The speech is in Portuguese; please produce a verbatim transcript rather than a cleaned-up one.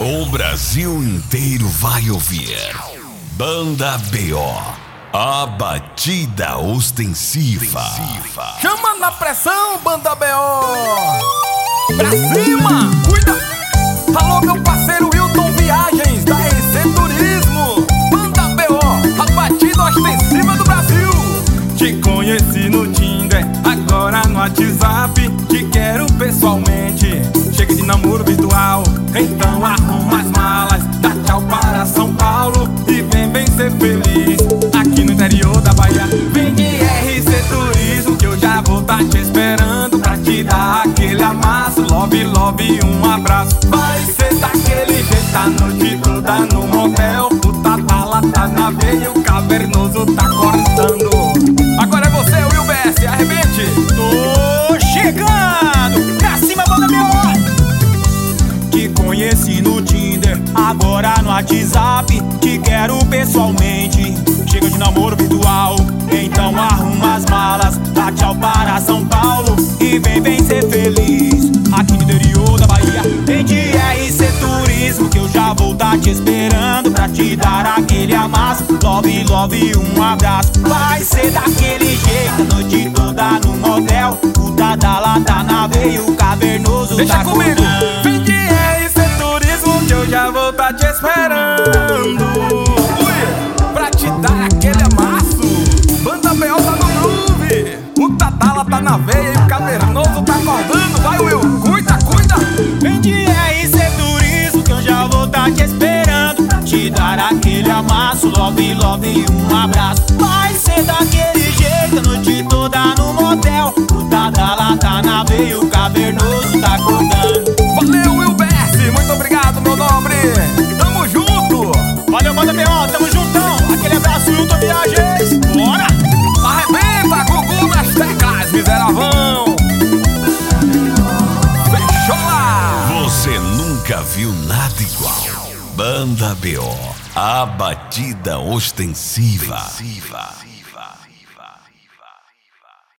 O Brasil inteiro vai ouvir. Banda B O, a batida ostensiva. Chama na pressão, Banda B O. Pra cima, cuida. Alô, meu parceiro Wilton Viagens, da R C Turismo. Banda B O, a batida ostensiva do Brasil. Te conheci no Tinder, agora no WhatsApp. Te quero pessoalmente, chega de namoro virtual. Então arruma as malas, dá tchau para São Paulo e vem, vem ser feliz aqui no interior da Bahia. Vem de R C Turismo que eu já vou tá te esperando pra te dar aquele amasso. Love, love, um abraço. Vai ser daquele jeito a noite toda no motel. O Tatala tá na veia, o Cavernoso tá cortando. Agora é você, Will B S, arrebente. Tô chegando, pra cima, Banda B O. Te conheci no Tinder, agora no WhatsApp. Te quero pessoalmente, chega de namoro virtual. Então arruma as malas, dá tchau para São Paulo e vem, vem ser feliz aqui no interior da Bahia. Vem de R C Turismo que eu já vou tá te esperando pra te dar aquele amasso. Love, love, um abraço. Vai ser daquele jeito a noite toda no motel. O Dadala tá na veia, o Cavernoso Deixa tá comigo. cortando. Vem de R C Turismo que eu já vou tá te esperando. Ui, pra te dar aquele amasso. Banda B O tá no groove. O Tatala tá na veia e o Cavernoso tá acordando. Vai, Will, cuida, cuida. Vem de R C Turismo que eu já vou tá te esperando pra te dar aquele amasso. Love, love, um abraço. Vai ser daquele jeito a noite toda no motel. O Dadala tá na veia, o Cavernoso tá acordando. Valeu, Will B S, muito obrigado, meu nobre. Tamo junto. Valeu, Banda B O, tamo juntão. Aquele abraço, Wilton Viagens. Bora! Arrebenta, Gugu nas teclas, miseravão. Fechou lá. Você nunca viu nada igual. Banda B O, a batida ostensiva.